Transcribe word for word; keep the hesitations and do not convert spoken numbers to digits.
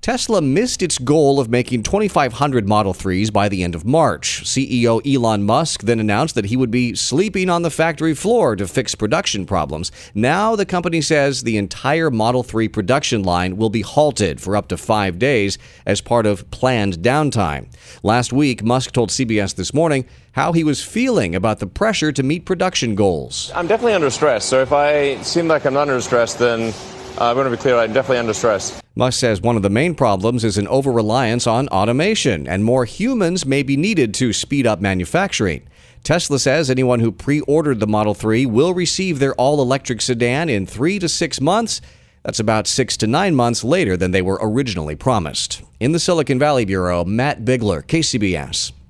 Tesla missed its goal of making twenty-five hundred Model threes by the end of March. C E O Elon Musk then announced that he would be sleeping on the factory floor to fix production problems. Now the company says the entire Model three production line will be halted for up to five days as part of planned downtime. Last week, Musk told C B S This Morning how he was feeling about the pressure to meet production goals. I'm definitely under stress, so if I seem like I'm not under stress, then Uh, I'm going to be clear, I'm definitely under stress. Musk says one of the main problems is an over-reliance on automation, and more humans may be needed to speed up manufacturing. Tesla says anyone who pre-ordered the Model three will receive their all-electric sedan in three to six months. That's about six to nine months later than they were originally promised. In the Silicon Valley Bureau, Matt Bigler, K C B S.